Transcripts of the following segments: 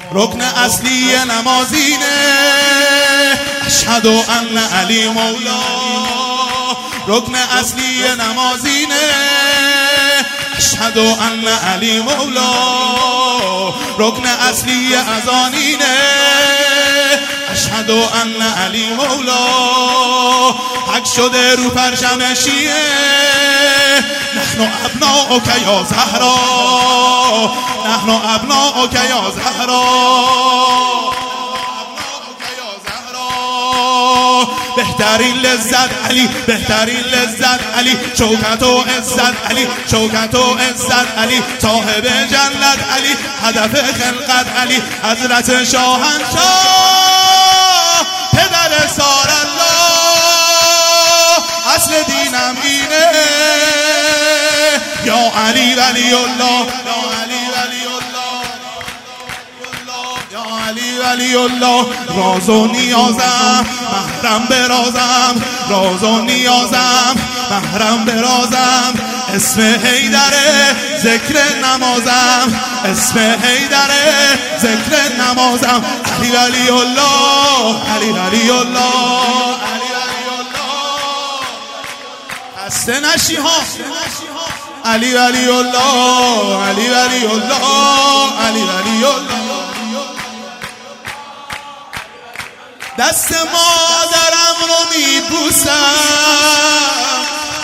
رکن اصلی نمازینه اشهد ان علی مولا رکن اصلی نمازینه اشهد ان علی مولا رکن اصلی اذانینه اشهد ان علی مولا حق شده رو پرچم شیعه نحن ابناؤک یا زهرا نحن ابناؤک یا زهرا بهترین لذت علی بهترین لذت علی شوکت و عزت علی شوکت و عزت علی صاحب جنت علی هدف خلقت علی حضرت شاهنشاه پدر سار الله اصل دینم اینه یا علی ولی الله یا علی ولی الله یا علی ولی الله راز و نیازم محرم برازم راز و نیازم محرم برازم اسم حیدره ذکر نمازم اسم حیدره ذکر نمازم علی ولی الله علی ولی الله علی ولی الله خسته نشی ها علی ولی الله علی ولی الله علی ولی الله دست مادرم رو میبوسم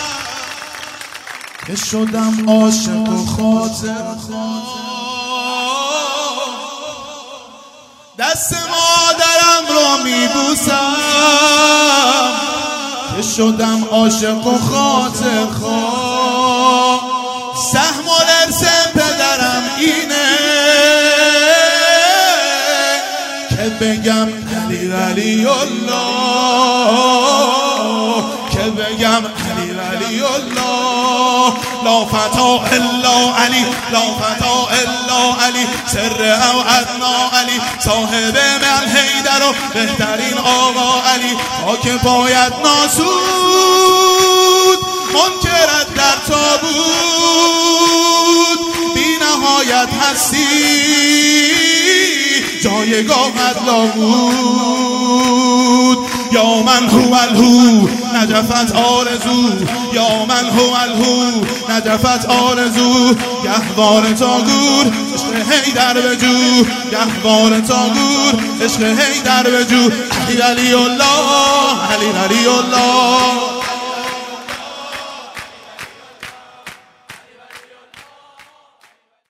که شدم عاشق و خاطرخواه دست مادرم رو میبوسم که شدم عاشق و خاطرخواه سهم و ارث پدرم اینه که بگم علی ولی الله که بگم علی ولی الله لا فتا الا علی لا فتا الا علی سر او ادنا علی صاحب من حیدر و بهترین آقا علی خاک باید ناسود منکرت در تابود بی نهایت هستی جایگاهت لابود یا من هو الهو نجفت آرزو یا من هو الهو نجفت آرزو گهوار تا گور عشق حیدر بجو گهوار تا گور عشق حیدر بجو علی ولی الله علی ولی الله